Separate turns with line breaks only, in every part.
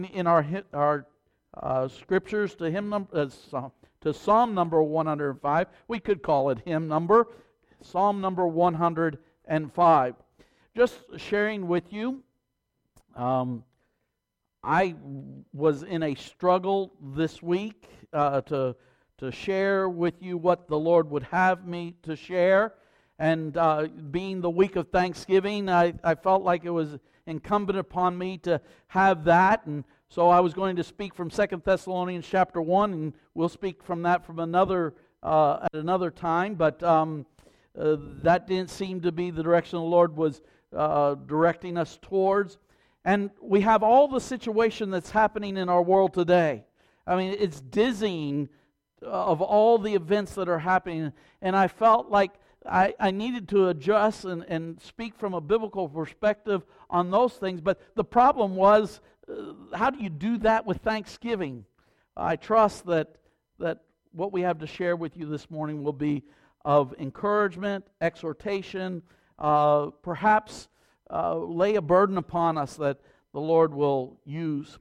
in our scriptures to to Psalm number 105. We could call it hymn number, Psalm number 105. Just sharing with you, I was in a struggle this week to share with you what the Lord would have me to share. And being the week of Thanksgiving, I felt like it was incumbent upon me to have that. And so I was going to speak from 2 Thessalonians chapter 1, and we'll speak from that from at another time. But that didn't seem to be the direction the Lord was directing us towards. And we have all the situation that's happening in our world today. I mean, it's dizzying of all the events that are happening. And I felt like I needed to adjust and speak from a biblical perspective on those things. But the problem was, how do you do that with Thanksgiving? I trust that what we have to share with you this morning will be of encouragement, exhortation, perhaps lay a burden upon us that the Lord will use.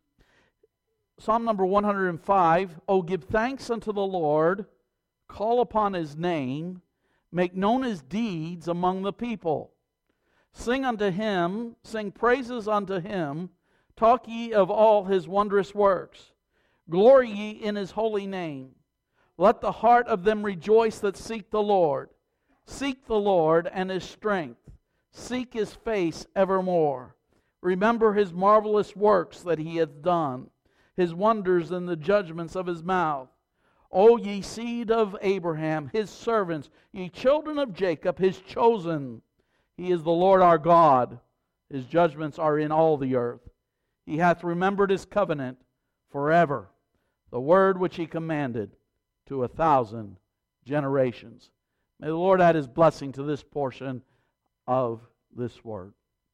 Psalm number 105, "Oh, give thanks unto the Lord, call upon His name, make known His deeds among the people. Sing unto Him, sing praises unto Him, talk ye of all His wondrous works. Glory ye in His holy name. Let the heart of them rejoice that seek the Lord. Seek the Lord and His strength. Seek His face evermore. Remember His marvelous works that He hath done, His wonders and the judgments of His mouth. O ye seed of Abraham, His servants, ye children of Jacob, His chosen. He is the Lord our God. His judgments are in all the earth. He hath remembered His covenant forever, the word which He commanded to 1,000 generations." May the Lord add His blessing to this portion of this word.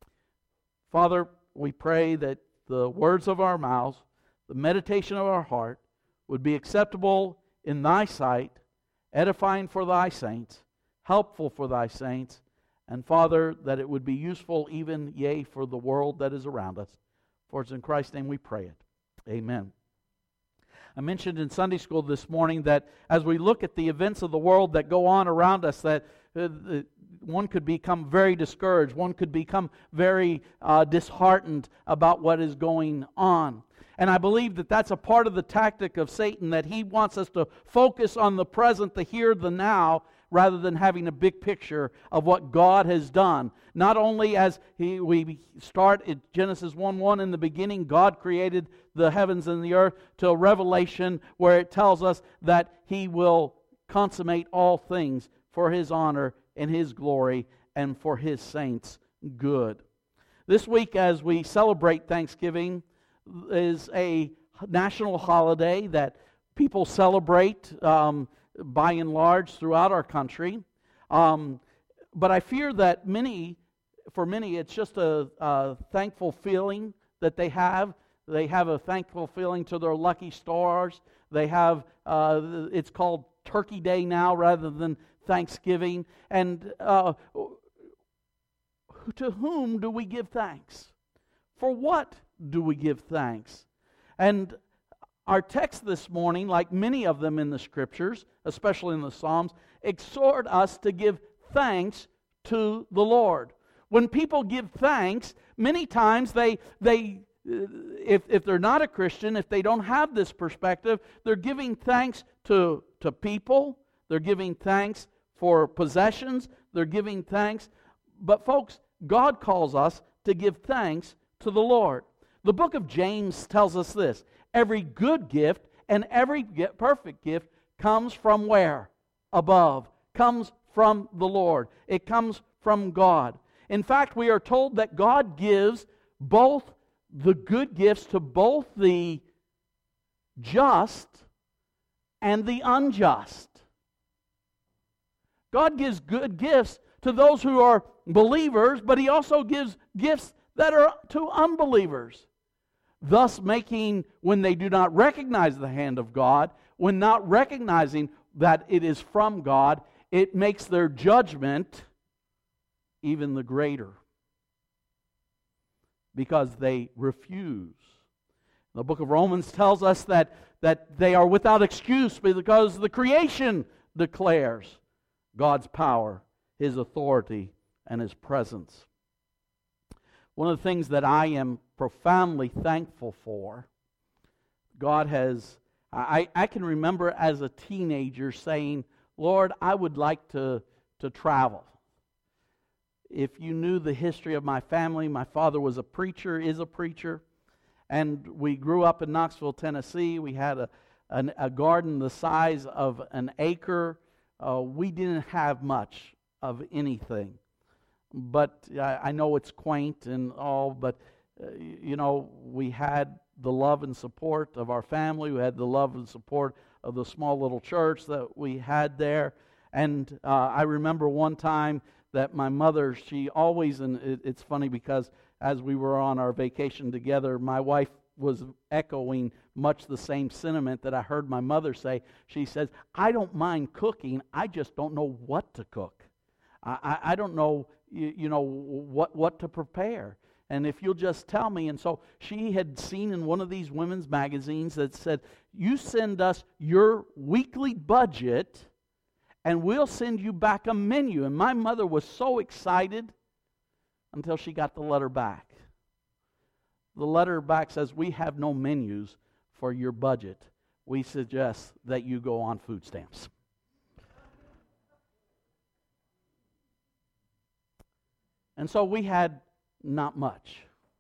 Father, we pray that the words of our mouths, the meditation of our heart, would be acceptable in Thy sight, edifying for Thy saints, helpful for Thy saints, and Father, that it would be useful even, yea, for the world that is around us. For it's in Christ's name we pray it. Amen. I mentioned in Sunday school this morning that as we look at the events of the world that go on around us, that one could become very discouraged. One could become very disheartened about what is going on. And I believe that that's a part of the tactic of Satan, that he wants us to focus on the present, the here, the now, rather than having a big picture of what God has done. Not only as we start at Genesis 1:1, in the beginning God created the heavens and the earth, till Revelation, where it tells us that He will consummate all things for His honor and His glory and for His saints' good. This week, as we celebrate Thanksgiving, is a national holiday that people celebrate by and large throughout our country. But I fear that for many, it's just a thankful feeling that they have. They have a thankful feeling to their lucky stars. They have, it's called Turkey Day now rather than Thanksgiving. And to whom do we give thanks? For what do we give thanks? And our text this morning, like many of them in the Scriptures, especially in the Psalms, exhort us to give thanks to the Lord. When people give thanks, many times if they're not a Christian, if they don't have this perspective, they're giving thanks to people, they're giving thanks for possessions, they're giving thanks. But folks, God calls us to give thanks to the Lord. The book of James tells us this: every good gift and every perfect gift comes from where? Above. Comes from the Lord. It comes from God. In fact, we are told that God gives both the good gifts to both the just and the unjust. God gives good gifts to those who are believers, but He also gives gifts that are to unbelievers. Thus making, when they do not recognize the hand of God, when not recognizing that it is from God, it makes their judgment even the greater, because they refuse. The book of Romans tells us that they are without excuse because the creation declares God's power, His authority, and His presence. One of the things that I am profoundly thankful for, God has, I can remember as a teenager saying, Lord, I would like to travel. If you knew the history of my family, my father was a preacher, is a preacher, and we grew up in Knoxville, Tennessee. We had a garden the size of an acre. We didn't have much of anything. But I know it's quaint and all, but we had the love and support of our family. We had the love and support of the small little church that we had there. And I remember one time that my mother, she always, and it's funny because as we were on our vacation together, my wife was echoing much the same sentiment that I heard my mother say. She says, I don't mind cooking, I just don't know what to cook. I don't know, what to prepare. And if you'll just tell me. And so she had seen in one of these women's magazines that said, you send us your weekly budget and we'll send you back a menu. And my mother was so excited until she got the letter back. The letter back says, we have no menus for your budget. We suggest that you go on food stamps. And so we had not much.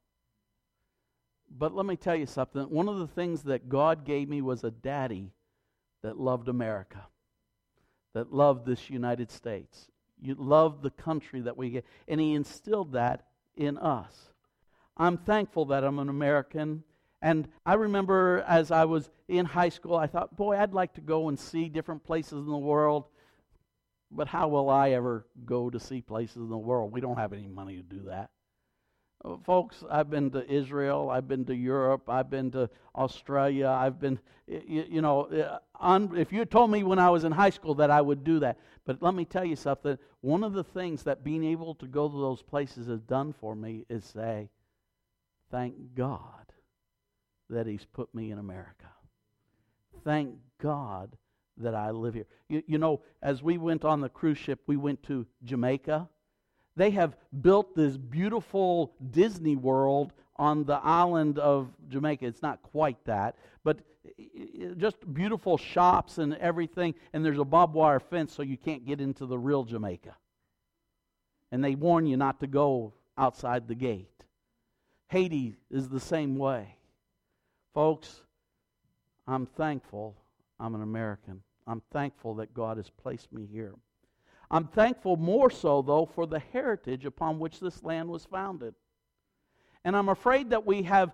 But let me tell you something. One of the things that God gave me was a daddy that loved America, that loved this United States. You loved the country that we get. And He instilled that in us. I'm thankful that I'm an American. And I remember as I was in high school, I thought, boy, I'd like to go and see different places in the world. But how will I ever go to see places in the world? We don't have any money to do that. Folks, I've been to Israel, I've been to Europe, I've been to Australia, I've been, if you had told me when I was in high school that I would do that. But let me tell you something, one of the things that being able to go to those places has done for me is say, thank God that He's put me in America. Thank God that I live here. As we went on the cruise ship, we went to Jamaica. They have built this beautiful Disney World on the island of Jamaica. It's not quite that, but just beautiful shops and everything. And there's a barbed wire fence so you can't get into the real Jamaica. And they warn you not to go outside the gate. Haiti is the same way. Folks, I'm thankful I'm an American. I'm thankful that God has placed me here. I'm thankful more so, though, for the heritage upon which this land was founded. And I'm afraid that we have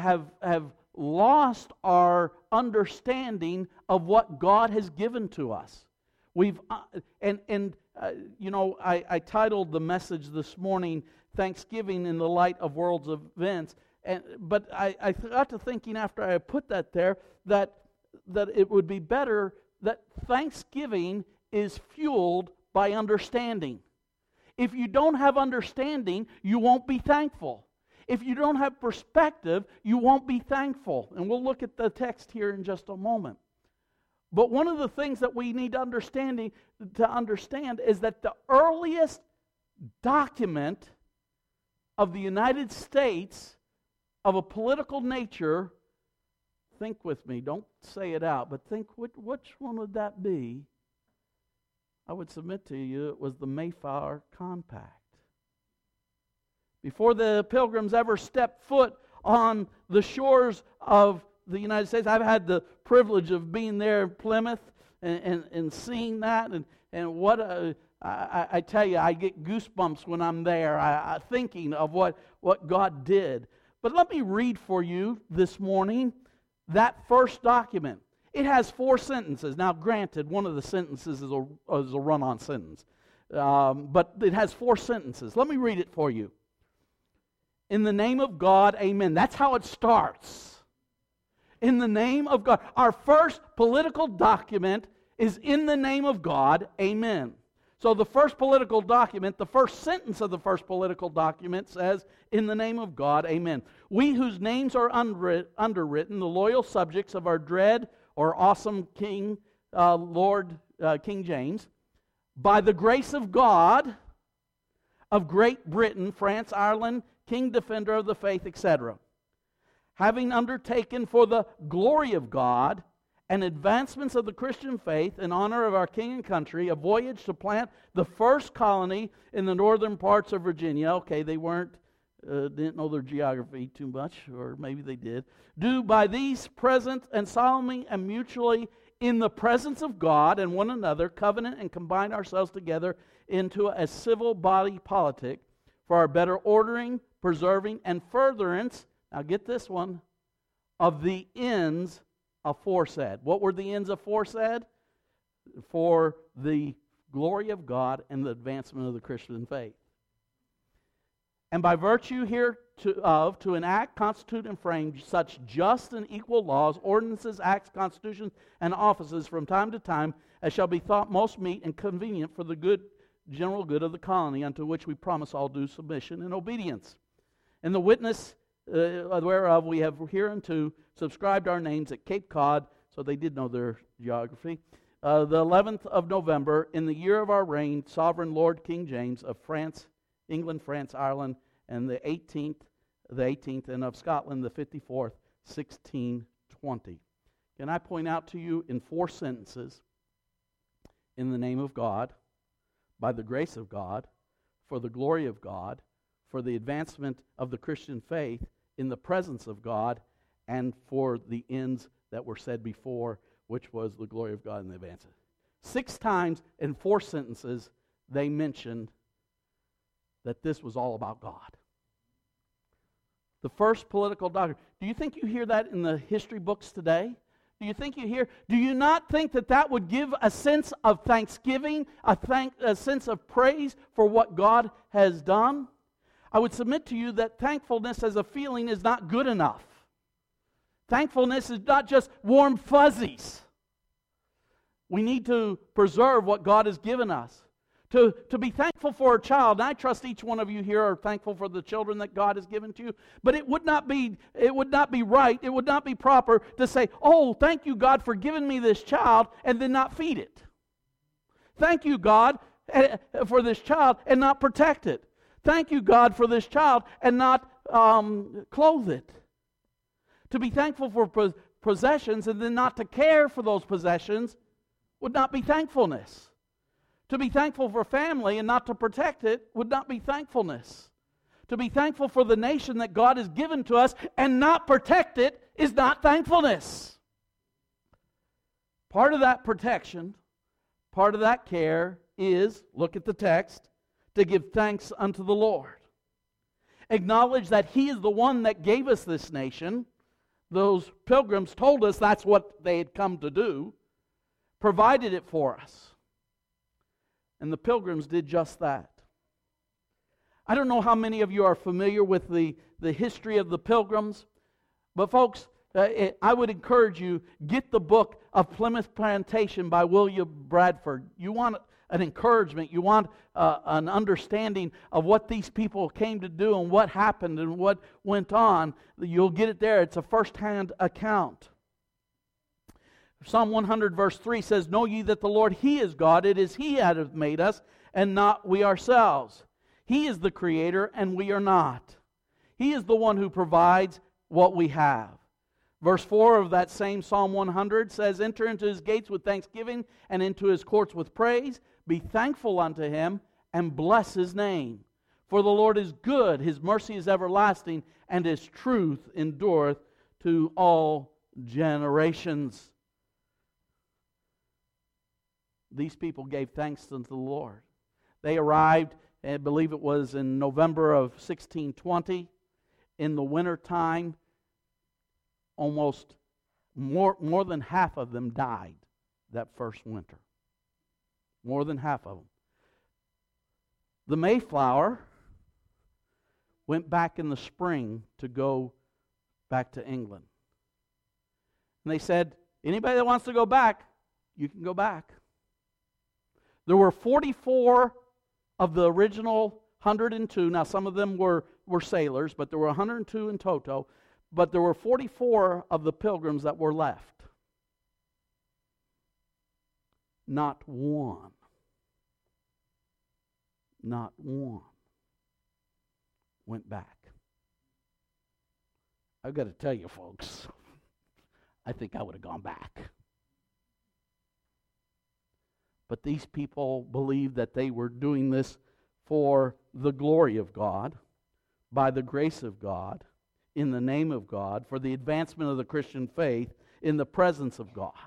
lost our understanding of what God has given to us. I titled the message this morning, Thanksgiving in the Light of World's Events. But I got to thinking after I put that there that it would be better that Thanksgiving is fueled by understanding. If you don't have understanding, you won't be thankful. If you don't have perspective, you won't be thankful. And we'll look at the text here in just a moment. But one of the things that we need to understand is that the earliest document of the United States of a political nature, think with me, don't say it out, but think which one would that be? I would submit to you it was the Mayflower Compact. Before the Pilgrims ever stepped foot on the shores of the United States, I've had the privilege of being there in Plymouth and seeing that, and what I tell you, I get goosebumps when I'm there, thinking of what God did. But let me read for you this morning that first document. It has 4 sentences. Now, granted, one of the sentences is a run-on sentence. But it has 4 sentences. Let me read it for you. In the name of God, amen. That's how it starts. In the name of God. Our first political document is in the name of God, amen. So the first political document, the first sentence of the first political document says, "In the name of God, amen. We whose names are underwritten, the loyal subjects of our dread or awesome King, Lord King James, by the grace of God, of Great Britain, France, Ireland, King Defender of the Faith, etc., having undertaken for the glory of God and advancements of the Christian faith in honor of our king and country, a voyage to plant the first colony in the northern parts of Virginia." Okay, they didn't know their geography too much, or maybe they did. "Do by these present and solemnly and mutually in the presence of God and one another covenant and combine ourselves together into a civil body politic for our better ordering, preserving, and furtherance," now get this one, "of the ends aforesaid." What were the ends aforesaid? For the glory of God and the advancement of the Christian faith. "And by virtue hereof to enact, constitute, and frame such just and equal laws, ordinances, acts, constitutions, and offices from time to time as shall be thought most meet and convenient for the general good of the colony, unto which we promise all due submission and obedience. And the witness whereof we have hereunto subscribed our names at Cape Cod," so they did know their geography, "the 11th of November, in the year of our reign, sovereign Lord King James of France, England, France, Ireland, and the 18th, and of Scotland, the 54th, 1620. Can I point out to you in 4 sentences, in the name of God, by the grace of God, for the glory of God, for the advancement of the Christian faith, in the presence of God, and for the ends that were said before, which was the glory of God and the advance. 6 times in 4 sentences, they mentioned that this was all about God. The first political doctrine. Do you think you hear that in the history books today? Do you not think that would give a sense of thanksgiving, a sense of praise for what God has done? I would submit to you that thankfulness as a feeling is not good enough. Thankfulness is not just warm fuzzies. We need to preserve what God has given us. To be thankful for a child, and I trust each one of you here are thankful for the children that God has given to you, but it would not be right, it would not be proper to say, "Oh, thank you, God, for giving me this child," and then not feed it. Thank you, God, for this child, and not protect it. Thank you, God, for this child, and not clothe it. To be thankful for possessions and then not to care for those possessions would not be thankfulness. To be thankful for family and not to protect it would not be thankfulness. To be thankful for the nation that God has given to us and not protect it is not thankfulness. Part of that protection, part of that care is, look at the text, to give thanks unto the Lord. Acknowledge that He is the one that gave us this nation. Those pilgrims told us that's what they had come to do, provided it for us. And the pilgrims did just that. I don't know how many of you are familiar with the history of the pilgrims, but folks, I would encourage you, get the book of Plymouth Plantation by William Bradford. You want an encouragement, you want an understanding of what these people came to do and what happened and what went on, you'll get it there. It's a first-hand account. Psalm 100 verse 3 says, "Know ye that the Lord, He is God, it is He that hath made us, and not we ourselves. He is the Creator, and we are not. He is the one who provides what we have." Verse 4 of that same Psalm 100 says, "Enter into His gates with thanksgiving, and into His courts with praise. Be thankful unto Him, and bless His name. For the Lord is good, His mercy is everlasting, and His truth endureth to all generations." These people gave thanks unto the Lord. They arrived, I believe it was in November of 1620. In the winter time, almost more than half of them died that first winter. More than half of them. The Mayflower went back in the spring to go back to England. And they said, anybody that wants to go back, you can go back. There were 44 of the original 102. Now, some of them were sailors, but there were 102 in total. But there were 44 of the pilgrims that were left. Not one went back. I've got to tell you, folks, I think I would have gone back. But these people believed that they were doing this for the glory of God, by the grace of God, in the name of God, for the advancement of the Christian faith, in the presence of God.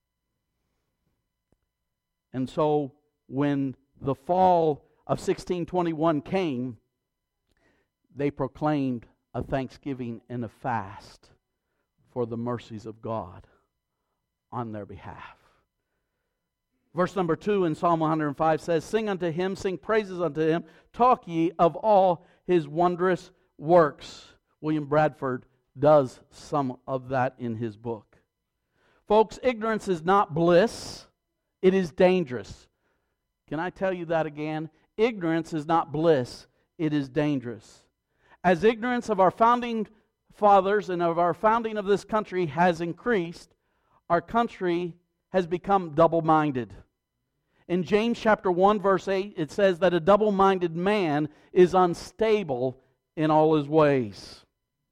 And so when the fall of 1621 came, they proclaimed a thanksgiving and a fast for the mercies of God on their behalf. Verse number 2 in Psalm 105 says, "Sing unto him, sing praises unto him, talk ye of all his wondrous works." William Bradford does some of that in his book. Folks, ignorance is not bliss. It is dangerous. Can I tell you that again? Ignorance is not bliss. It is dangerous. As ignorance of our founding fathers and of our founding of this country has increased, our country has become double-minded. In James chapter 1, verse 8, it says that a double-minded man is unstable in all his ways.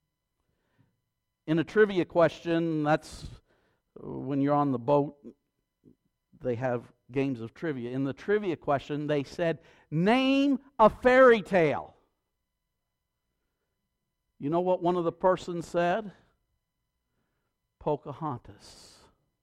In a trivia question, that's when you're on the boat, they have games of trivia. In the trivia question, they said, name a fairy tale. You know what one of the persons said? Pocahontas.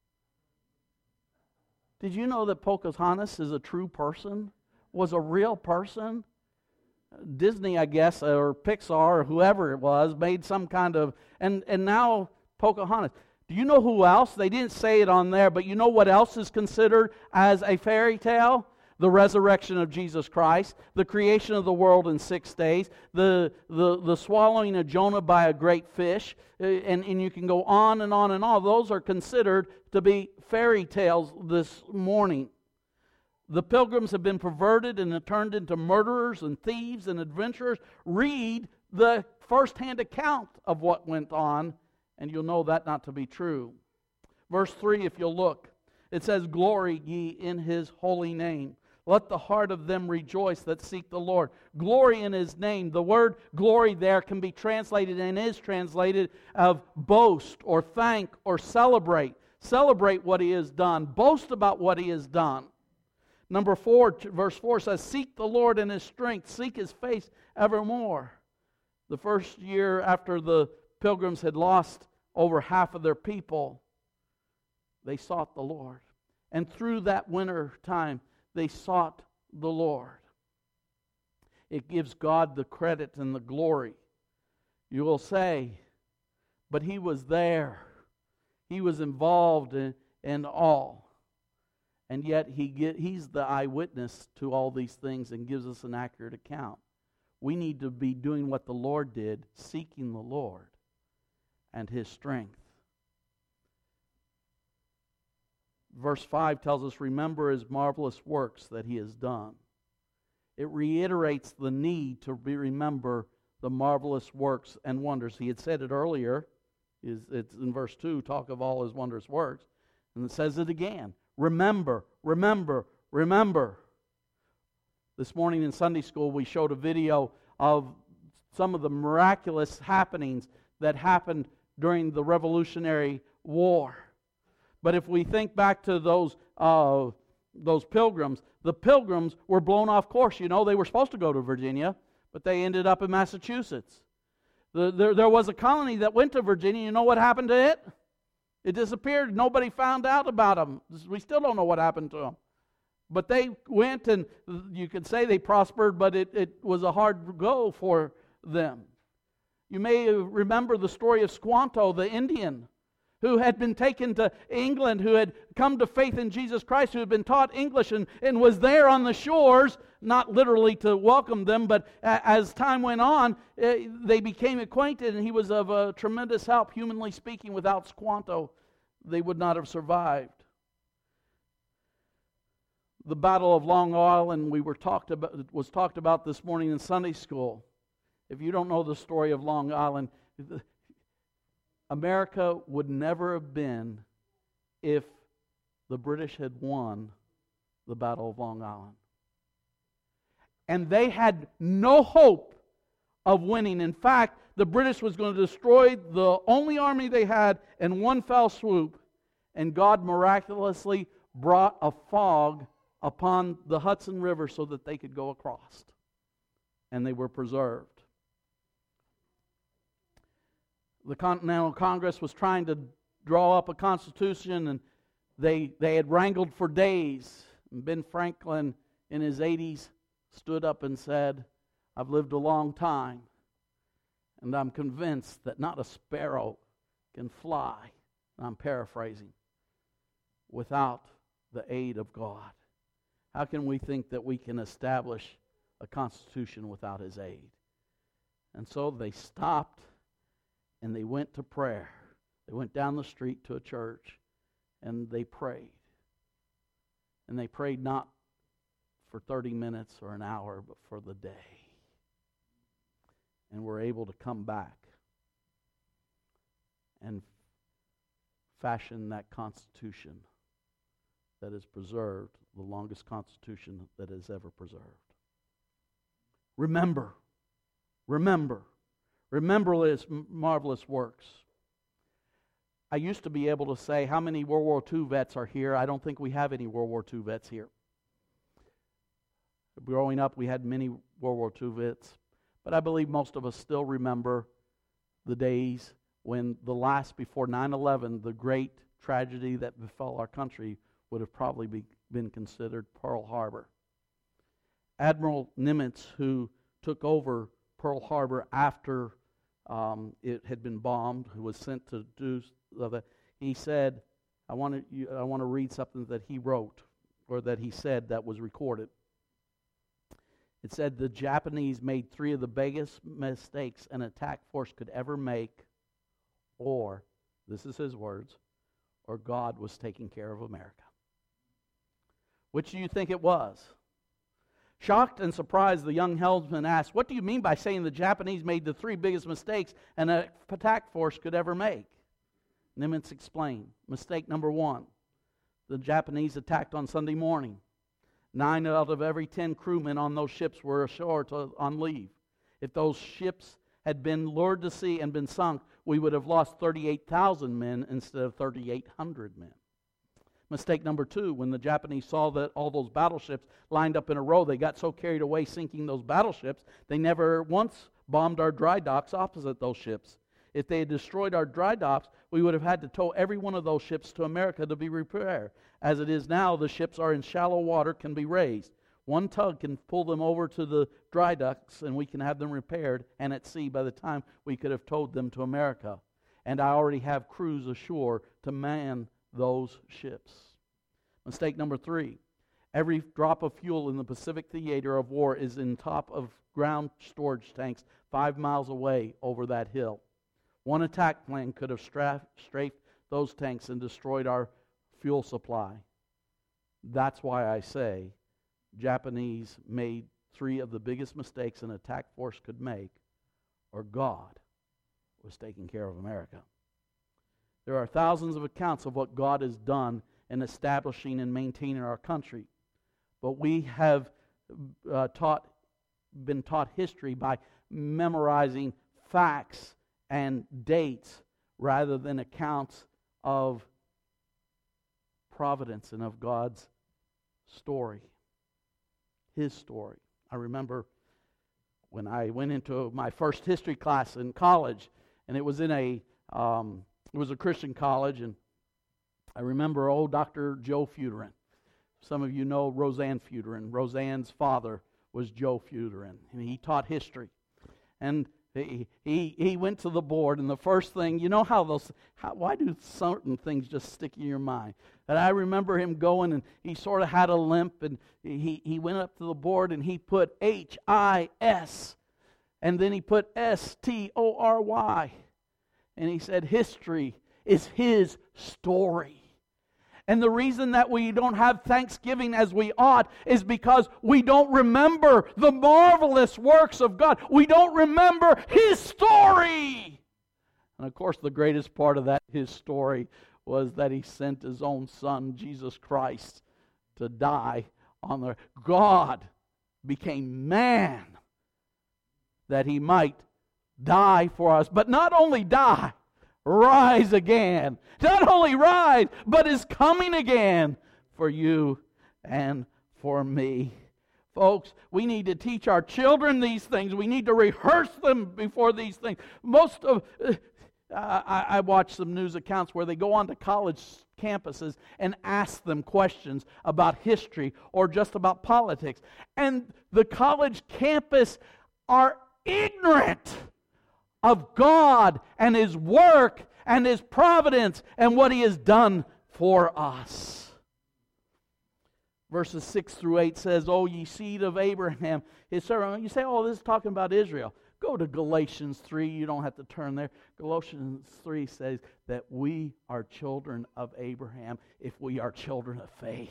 Did you know that Pocahontas is a true person? Was a real person? Disney, I guess, or Pixar, or whoever it was, made some kind of... And now Pocahontas. Do you know who else? They didn't say it on there, but you know what else is considered as a fairy tale? The resurrection of Jesus Christ, the creation of the world in 6 days, the swallowing of Jonah by a great fish, and you can go on and on and on. Those are considered to be fairy tales this morning. The pilgrims have been perverted and turned into murderers and thieves and adventurers. Read the first-hand account of what went on, and you'll know that not to be true. Verse 3, if you'll look, it says, "Glory ye in his holy name. Let the heart of them rejoice that seek the Lord." Glory in his name. The word glory there can be translated and is translated of boast or thank or celebrate. Celebrate what he has done. Boast about what he has done. Number 4, verse 4 says, "Seek the Lord in his strength. Seek his face evermore." The first year after the pilgrims had lost over half of their people, they sought the Lord. And through that winter time, they sought the Lord. It gives God the credit and the glory. You will say, but he was there. He was involved in all. And yet he's the eyewitness to all these things and gives us an accurate account. We need to be doing what the Lord did, seeking the Lord and his strength. Verse 5 tells us, remember his marvelous works that he has done. It reiterates the need to remember the marvelous works and wonders. He had said it earlier. It's in verse 2, talk of all his wondrous works. And it says it again. Remember, remember, remember. This morning in Sunday school we showed a video of some of the miraculous happenings that happened during the Revolutionary War. But if we think back to those pilgrims, the pilgrims were blown off course. You know, they were supposed to go to Virginia, but they ended up in Massachusetts. There was a colony that went to Virginia. You know what happened to it? It disappeared. Nobody found out about them. We still don't know what happened to them. But they went, and you could say they prospered, but it was a hard go for them. You may remember the story of Squanto, the Indian, who had been taken to England, who had come to faith in Jesus Christ, who had been taught English and was there on the shores, not literally to welcome them, but as time went on, they became acquainted, and he was of a tremendous help, humanly speaking. Without Squanto, they would not have survived. the Battle of Long Island was talked about this morning in Sunday school. If you don't know the story of Long Island, America would never have been if the British had won the Battle of Long Island. And they had no hope of winning. In fact, the British was going to destroy the only army they had in one fell swoop, and God miraculously brought a fog upon the Hudson River so that they could go across. And they were preserved. The Continental Congress was trying to draw up a constitution, and they had wrangled for days. And Ben Franklin, in his 80s, stood up and said, "I've lived a long time, and I'm convinced that not a sparrow can fly," and I'm paraphrasing, "without the aid of God." How can we think that we can establish a constitution without His aid? And so they stopped and they went to prayer. They went down the street to a church and they prayed. And they prayed not for 30 minutes or an hour, but for the day. And were able to come back and fashion that constitution that is preserved, the longest constitution that is ever preserved. Remember His marvelous works. I used to be able to say, how many World War II vets are here? I don't think we have any World War II vets here. Growing up, we had many World War II vets, but I believe most of us still remember the days when before 9/11, the great tragedy that befell our country would have probably been considered Pearl Harbor. Admiral Nimitz, who took over Pearl Harbor after it had been bombed, who was sent to do that, he said, I want to read something that he wrote, or that he said that was recorded. It said, "The Japanese made 3 of the biggest mistakes an attack force could ever make, or," this is his words, "or God was taking care of America." Which do you think it was? Shocked and surprised, the young helmsman asked, "What do you mean by saying the Japanese made the 3 biggest mistakes an attack force could ever make?" Nimitz explained. Mistake number 1, the Japanese attacked on Sunday morning. 9 out of every 10 crewmen on those ships were ashore on leave. If those ships had been lured to sea and been sunk, we would have lost 38,000 men instead of 3,800 men. Mistake number 2, when the Japanese saw that all those battleships lined up in a row, they got so carried away sinking those battleships, they never once bombed our dry docks opposite those ships. If they had destroyed our dry docks, we would have had to tow every one of those ships to America to be repaired. As it is now, the ships are in shallow water, can be raised. One tug can pull them over to the dry docks, and we can have them repaired and at sea by the time we could have towed them to America. And I already have crews ashore to man those ships. Mistake number 3, every drop of fuel in the Pacific theater of war is in top of ground storage tanks 5 miles away over that hill. One attack plane could have strafed those tanks and destroyed our fuel supply. That's why I say Japanese made 3 of the biggest mistakes an attack force could make, or God was taking care of America. There are thousands of accounts of what God has done in establishing and maintaining our country. But we have been taught history by memorizing facts and dates rather than accounts of providence and of God's story, His story. I remember when I went into my first history class in college, and it was in a Christian college, and I remember old Dr. Joe Feuderin. Some of you know Roseanne Feuderin. Roseanne's father was Joe Feuderin, and he taught history. And he went to the board, and the first thing, you know why do certain things just stick in your mind? And I remember him going, and he sort of had a limp, and he went up to the board, and he put H-I-S, and then he put S-T-O-R-Y. And he said, history is his story. And the reason that we don't have thanksgiving as we ought is because we don't remember the marvelous works of God. We don't remember His story. And of course, the greatest part of that, His story, was that He sent His own Son, Jesus Christ, to die on the... God became man that He might die for us. But not only die, rise again. Not only rise, but is coming again for you and for me. Folks, we need to teach our children these things. We need to rehearse them before these things. I watch some news accounts where they go onto college campuses and ask them questions about history or just about politics. And the college campus are ignorant of God and His work and His providence and what He has done for us. Verses 6 through 8 says, "O ye seed of Abraham, his servant." You say, "Oh, this is talking about Israel." Go to Galatians 3. You don't have to turn there. Galatians 3 says that we are children of Abraham if we are children of faith.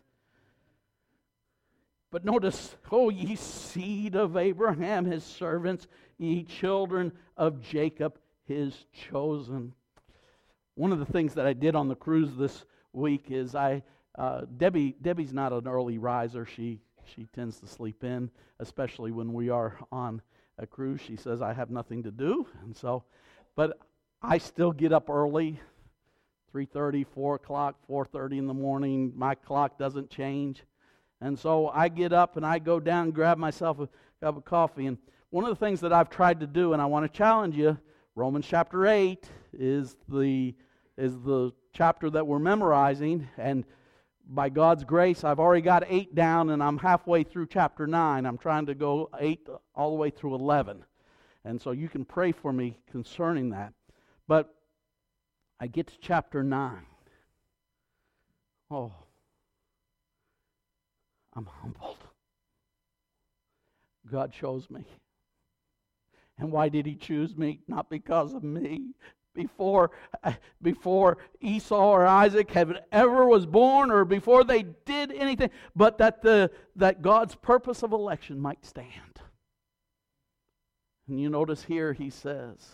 But notice, "O ye seed of Abraham, his servants, ye children of Jacob, his chosen." One of the things that I did on the cruise this week is Debbie's not an early riser. She tends to sleep in, especially when we are on a cruise. She says, "I have nothing to do." But I still get up early, 3:30, 4 o'clock, 4:30 in the morning. My clock doesn't change. And so I get up and I go down and grab myself a cup of coffee. And one of the things that I've tried to do, and I want to challenge you, Romans chapter 8 is the chapter that we're memorizing. And by God's grace, I've already got 8 down, and I'm halfway through chapter 9. I'm trying to go 8 all the way through 11. And so you can pray for me concerning that. But I get to chapter 9. Oh, I'm humbled. God chose me. And why did He choose me? Not because of me. Before Esau or Isaac ever was born, or before they did anything, but that God's purpose of election might stand. And you notice here He says,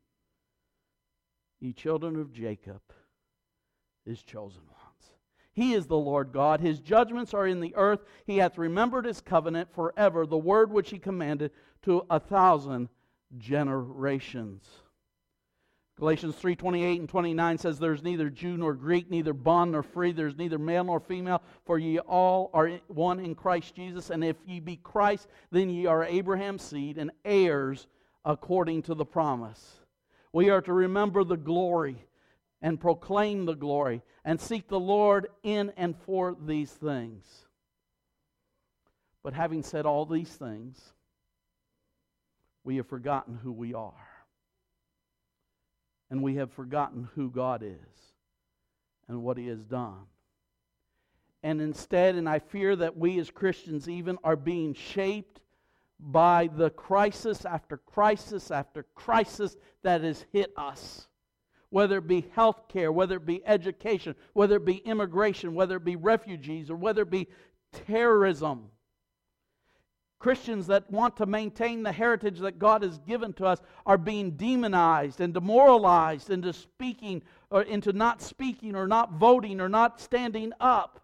"Ye children of Jacob, His chosen ones." He is the Lord God. His judgments are in the earth. He hath remembered His covenant forever, the word which He commanded to 1,000 generations. Galatians 3:28 and 29 says, "There's neither Jew nor Greek, neither bond nor free, there's neither male nor female, for ye all are one in Christ Jesus. And if ye be Christ, then ye are Abraham's seed and heirs according to the promise." We are to remember the glory and proclaim the glory and seek the Lord in and for these things. But having said all these things, we have forgotten who we are. And we have forgotten who God is and what He has done. And instead, and I fear that we as Christians even are being shaped by the crisis after crisis after crisis that has hit us. Whether it be health care, whether it be education, whether it be immigration, whether it be refugees, or whether it be terrorism. Christians that want to maintain the heritage that God has given to us are being demonized and demoralized into speaking, or into not speaking, or not voting, or not standing up.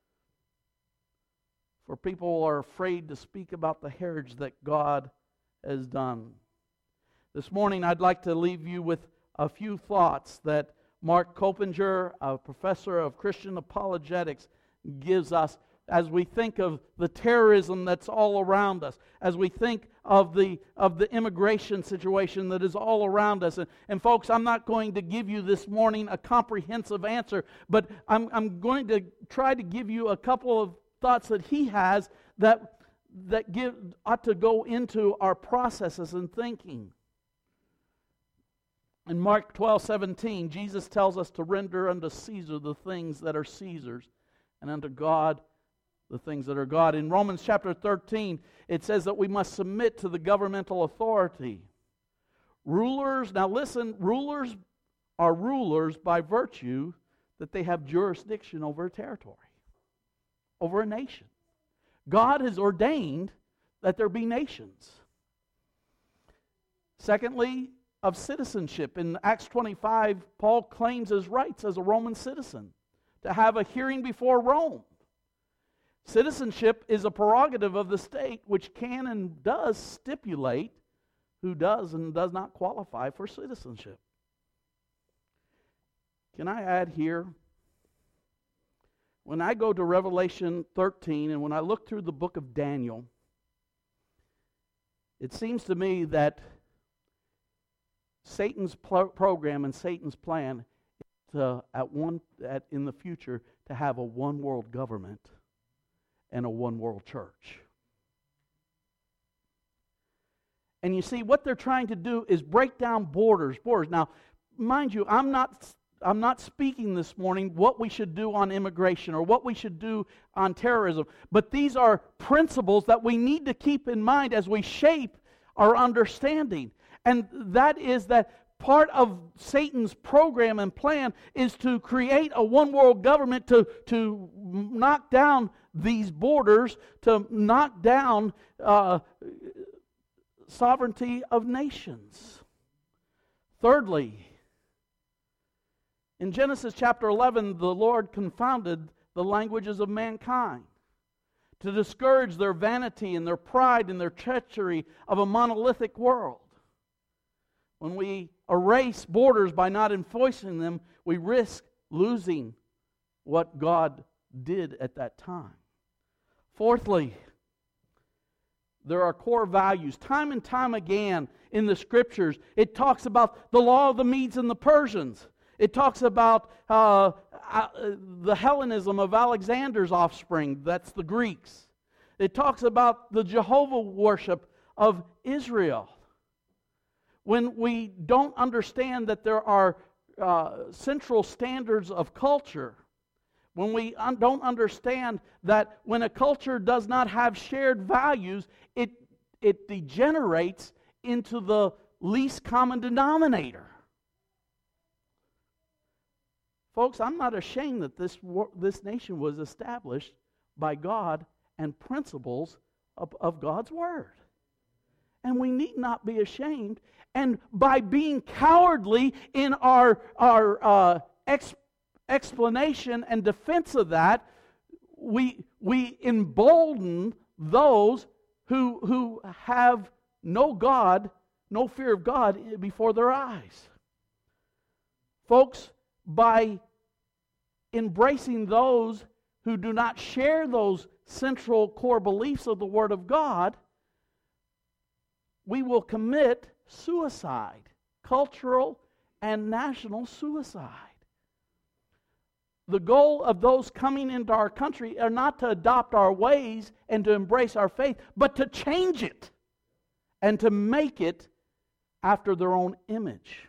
For people are afraid to speak about the heritage that God has done. This morning I'd like to leave you with a few thoughts that Mark Coppinger, a professor of Christian apologetics, gives us as we think of the terrorism that's all around us, as we think of the immigration situation that is all around us. And folks, I'm not going to give you this morning a comprehensive answer, but I'm going to try to give you a couple of thoughts that he has that ought to go into our processes and thinking. In Mark 12:17, Jesus tells us to render unto Caesar the things that are Caesar's, and unto God the things that are God. In Romans chapter 13, it says that we must submit to the governmental authority. Rulers, now listen, rulers are rulers by virtue that they have jurisdiction over a territory, over a nation. God has ordained that there be nations. Secondly, of citizenship. In Acts 25, Paul claims his rights as a Roman citizen to have a hearing before Rome. Citizenship is a prerogative of the state which can and does stipulate who does and does not qualify for citizenship. Can I add here? When I go to Revelation 13 and when I look through the book of Daniel, it seems to me that Satan's program and Satan's plan is in the future to have a one world government and a one world church. And you see, what they're trying to do is break down borders. Now, mind you, I'm not speaking this morning what we should do on immigration or what we should do on terrorism. But these are principles that we need to keep in mind as we shape our understanding. And that is that part of Satan's program and plan is to create a one world government to knock down these borders, to knock down sovereignty of nations. Thirdly, in Genesis chapter 11, the Lord confounded the languages of mankind to discourage their vanity and their pride and their treachery of a monolithic world. When we erase borders by not enforcing them, we risk losing what God did at that time. Fourthly, there are core values. Time and time again in the Scriptures, it talks about the law of the Medes and the Persians. It talks about the Hellenism of Alexander's offspring, that's the Greeks. It talks about the Jehovah worship of Israel. When we don't understand that there are central standards of culture, when we don't understand that when a culture does not have shared values, it degenerates into the least common denominator. Folks, I'm not ashamed that this nation was established by God and principles of God's Word. And we need not be ashamed. And by being cowardly in our explanation and defense of that, we embolden those who have no God, no fear of God before their eyes. Folks, by embracing those who do not share those central core beliefs of the Word of God, we will commit suicide, cultural and national suicide. The goal of those coming into our country are not to adopt our ways and to embrace our faith, but to change it and to make it after their own image.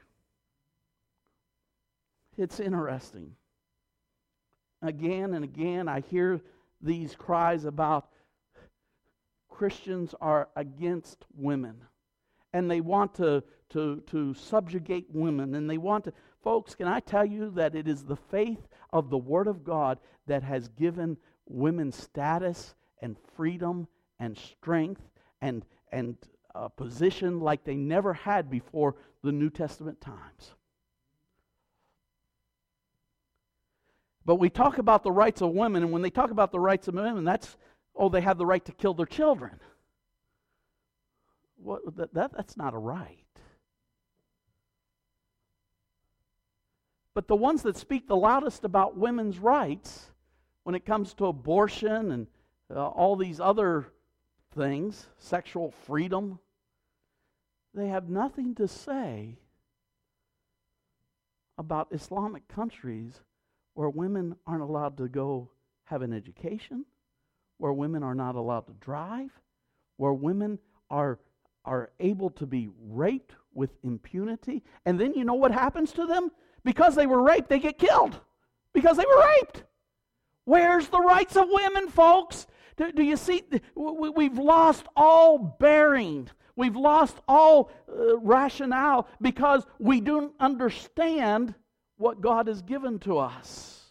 It's interesting. Again and again, I hear these cries about Christians are against women. And they want to subjugate women. And they want to... Folks, can I tell you that it is the faith of the Word of God that has given women status and freedom and strength and a position like they never had before the New Testament times. But we talk about the rights of women, and when they talk about the rights of women, that's, they have the right to kill their children. That's not a right. But the ones that speak the loudest about women's rights, when it comes to abortion and all these other things, sexual freedom, they have nothing to say about Islamic countries where women aren't allowed to go have an education, where women are not allowed to drive, where women are able to be raped with impunity. And then you know what happens to them? Because they were raped, they get killed. Because they were raped. Where's the rights of women, folks? Do you see? We've lost all bearing. We've lost all rationale because we don't understand what God has given to us.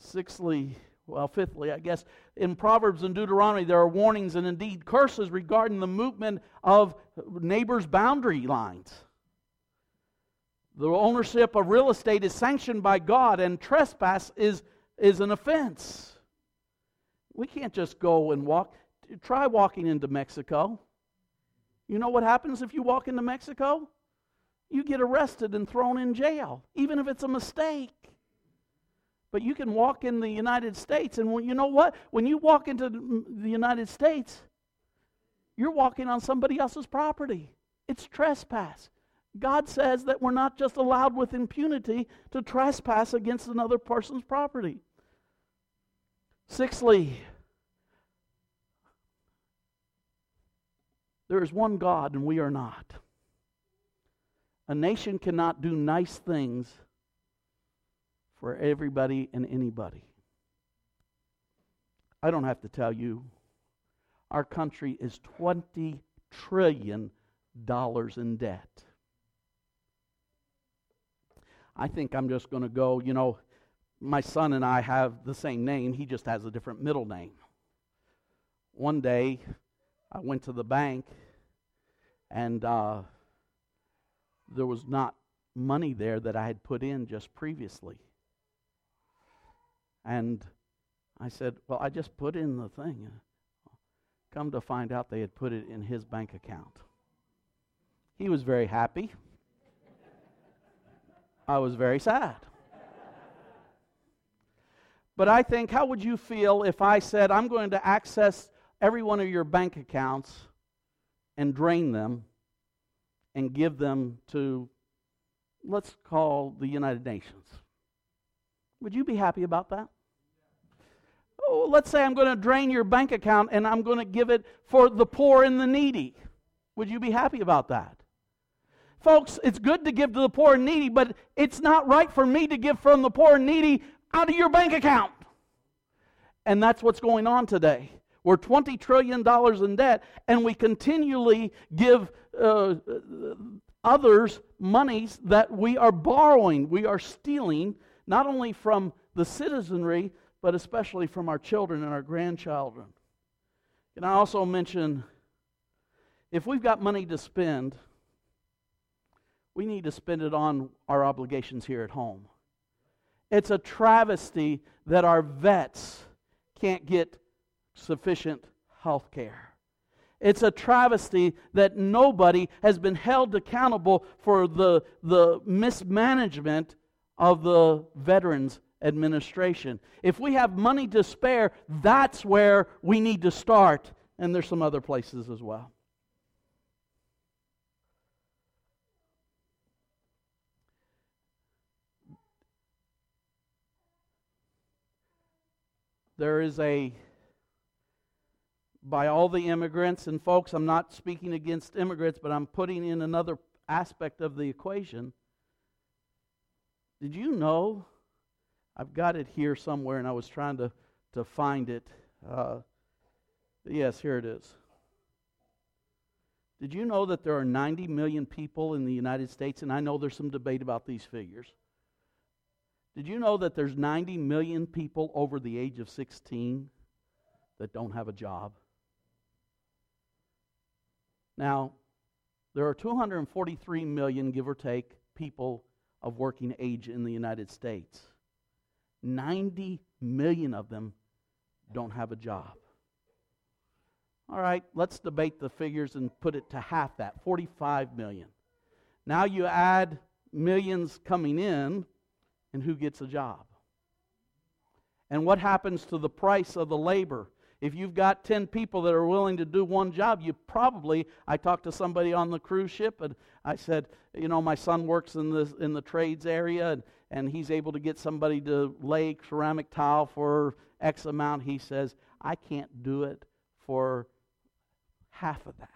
Fifthly, I guess, in Proverbs and Deuteronomy, there are warnings and indeed curses regarding the movement of neighbors' boundary lines. The ownership of real estate is sanctioned by God, and trespass is an offense. We can't just go and walk. Try walking into Mexico. You know what happens if you walk into Mexico? You get arrested and thrown in jail, even if it's a mistake. But you can walk in the United States, and you know what? When you walk into the United States, you're walking on somebody else's property. It's trespass. God says that we're not just allowed with impunity to trespass against another person's property. Sixthly, there is one God and we are not. A nation cannot do nice things for everybody and anybody. I don't have to tell you, our country is $20 trillion in debt. I think I'm just going to go, my son and I have the same name. He just has a different middle name. One day, I went to the bank, and there was not money there that I had put in just previously. And I said, well, I just put in the thing. Come to find out they had put it in his bank account. He was very happy. I was very sad. But I think, how would you feel if I said, I'm going to access every one of your bank accounts and drain them and give them to, let's call the United Nations? Would you be happy about that? Oh, let's say I'm going to drain your bank account and I'm going to give it for the poor and the needy. Would you be happy about that? Folks, it's good to give to the poor and needy, but it's not right for me to give from the poor and needy out of your bank account. And that's what's going on today. We're $20 trillion in debt, and we continually give others monies that we are borrowing. We are stealing, not only from the citizenry, but especially from our children and our grandchildren. And I also mention, if we've got money to spend, we need to spend it on our obligations here at home. It's a travesty that our vets can't get sufficient health care. It's a travesty that nobody has been held accountable for the mismanagement of the Veterans Administration. If we have money to spare, that's where we need to start. And there's some other places as well. There is by all the immigrants, and folks, I'm not speaking against immigrants, but I'm putting in another aspect of the equation. Did you know, I've got it here somewhere and I was trying to find it. Yes, here it is. Did you know that there are 90 million people in the United States? And I know there's some debate about these figures. Did you know that there's 90 million people over the age of 16 that don't have a job? Now, there are 243 million, give or take, people of working age in the United States. 90 million of them don't have a job. All right, let's debate the figures and put it to half that, 45 million. Now you add millions coming in, and who gets a job? And what happens to the price of the labor? If you've got 10 people that are willing to do one job, I talked to somebody on the cruise ship, and I said, my son works in the trades area, and he's able to get somebody to lay ceramic tile for X amount. He says, I can't do it for half of that.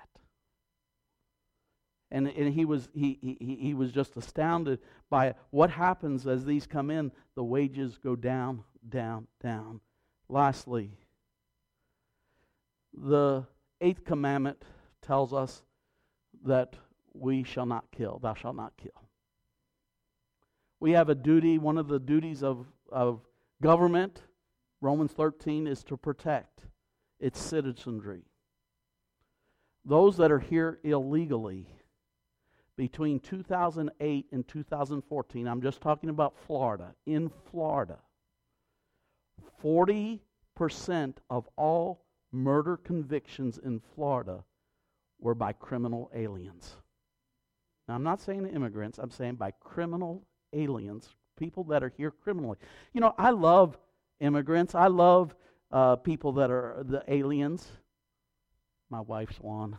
And he was just astounded by what happens as these come in. The wages go down, down, down. Lastly, the 8th commandment tells us that we shall not kill. Thou shalt not kill. We have a duty. One of the duties of Government, Romans 13, is to protect its citizenry. Those that are here illegally between 2008 and 2014, I'm just talking about Florida, in Florida, 40% of all murder convictions in Florida were by criminal aliens. Now, I'm not saying immigrants, I'm saying by criminal aliens, people that are here criminally. You know, I love immigrants. I love people that are the aliens. My wife's one.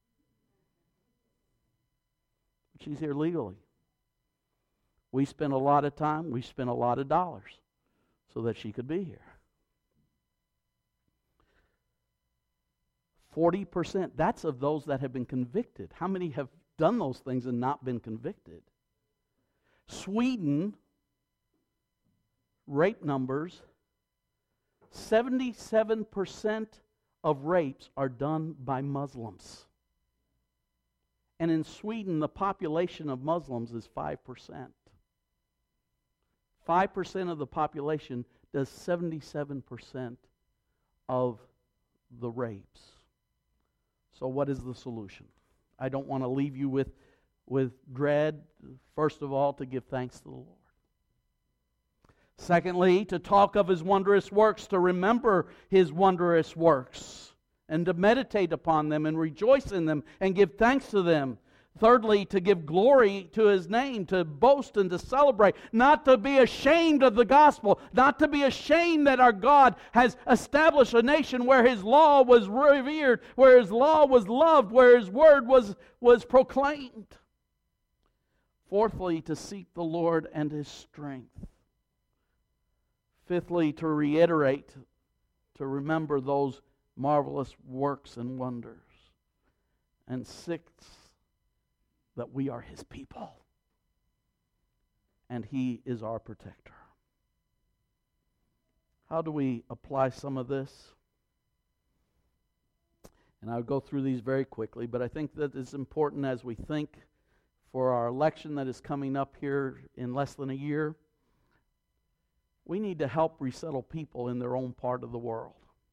She's here legally. We spent a lot of time, we spent a lot of dollars so that she could be here. 40%, that's of those that have been convicted. How many have done those things and not been convicted? Sweden, rape numbers, 77% of rapes are done by Muslims. And in Sweden, the population of Muslims is 5%. 5% of the population does 77% of the rapes. So what is the solution? I don't want to leave you with dread. First of all, to give thanks to the Lord. Secondly, to talk of His wondrous works, to remember His wondrous works, and to meditate upon them and rejoice in them and give thanks to them. Thirdly, to give glory to His name, to boast and to celebrate, not to be ashamed of the gospel, not to be ashamed that our God has established a nation where His law was revered, where His law was loved, where His word was proclaimed. Fourthly, to seek the Lord and His strength. Fifthly, to reiterate, to remember those marvelous works and wonders. And sixth, that we are His people. And He is our protector. How do we apply some of this? And I'll go through these very quickly, but I think that it's important as we think for our election that is coming up here in less than a year. We need to help resettle people in their own part of the world.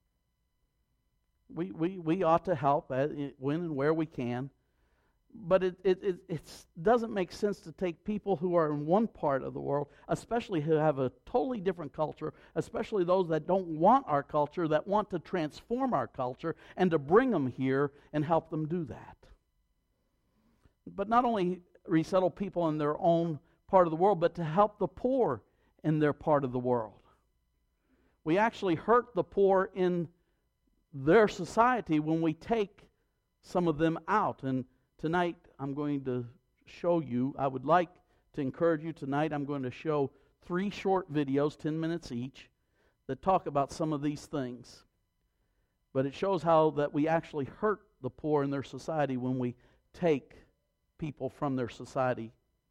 We ought to help when and where we can. But it doesn't make sense to take people who are in one part of the world, especially who have a totally different culture, especially those that don't want our culture, that want to transform our culture, and to bring them here and help them do that. But not only resettle people in their own part of the world, but to help the poor in their part of the world. We actually hurt the poor in their society when we take some of them out. And tonight, I'm going to show you, I would like to encourage you tonight, I'm going to show 3 short videos, 10 minutes each, that talk about some of these things. But it shows how that we actually hurt the poor in their society when we take people from their society.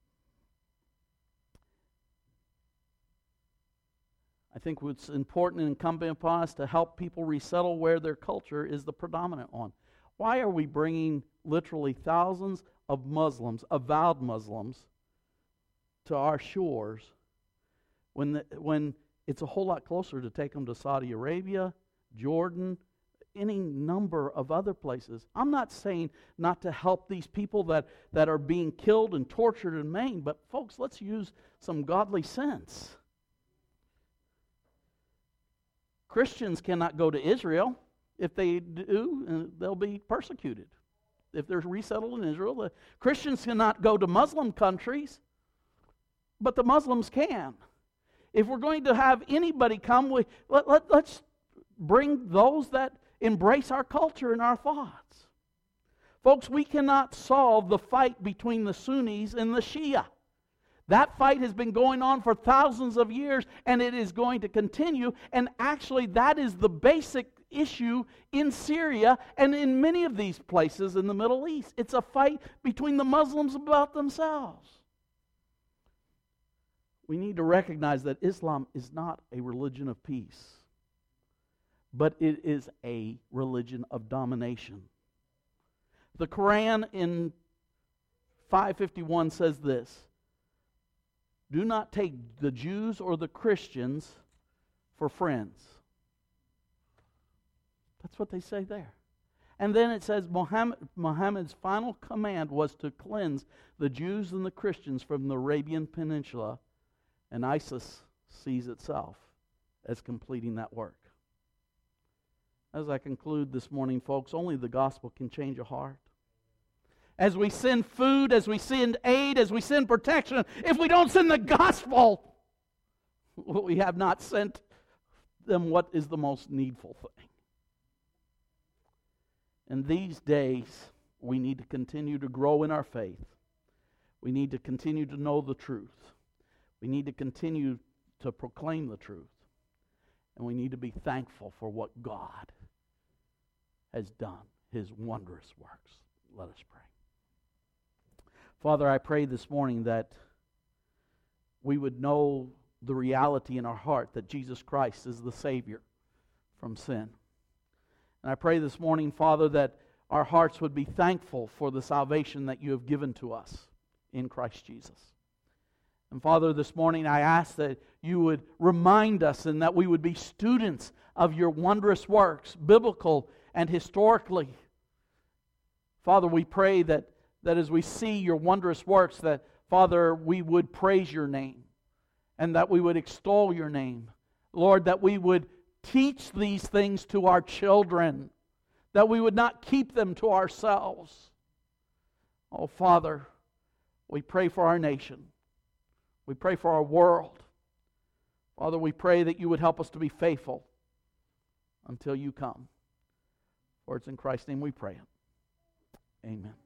I think what's important and incumbent upon us to help people resettle where their culture is the predominant one. Why are we bringing literally thousands of Muslims, avowed Muslims, to our shores when it's a whole lot closer to take them to Saudi Arabia, Jordan, any number of other places? I'm not saying not to help these people that are being killed and tortured and maimed, but folks, let's use some godly sense. Christians cannot go to Israel. If they do, they'll be persecuted. If they're resettled in Israel, the Christians cannot go to Muslim countries, but the Muslims can. If we're going to have anybody come, let's bring those that embrace our culture and our thoughts. Folks, we cannot solve the fight between the Sunnis and the Shia. That fight has been going on for thousands of years, and it is going to continue. And actually, that is the basic issue in Syria and in many of these places in the Middle East. It's a fight between the Muslims about themselves. We need to recognize that Islam is not a religion of peace, but it is a religion of domination. The Quran in 551 says this: do not take the Jews or the Christians for friends. That's what they say there. And then it says Muhammad's final command was to cleanse the Jews and the Christians from the Arabian Peninsula, and ISIS sees itself as completing that work. As I conclude this morning, folks, only the gospel can change a heart. As we send food, as we send aid, as we send protection, if we don't send the gospel, we have not sent them what is the most needful thing. In these days, we need to continue to grow in our faith. We need to continue to know the truth. We need to continue to proclaim the truth. And we need to be thankful for what God has done, His wondrous works. Let us pray. Father, I pray this morning that we would know the reality in our heart that Jesus Christ is the Savior from sin. And I pray this morning, Father, that our hearts would be thankful for the salvation that you have given to us in Christ Jesus. And Father, this morning I ask that you would remind us and that we would be students of your wondrous works, biblical and historically. Father, we pray that as we see your wondrous works, that, Father, we would praise your name and that we would extol your name. Lord, that we would teach these things to our children, that we would not keep them to ourselves. Oh, Father, we pray for our nation. We pray for our world. Father, we pray that you would help us to be faithful until you come. For it's in Christ's name we pray. Amen.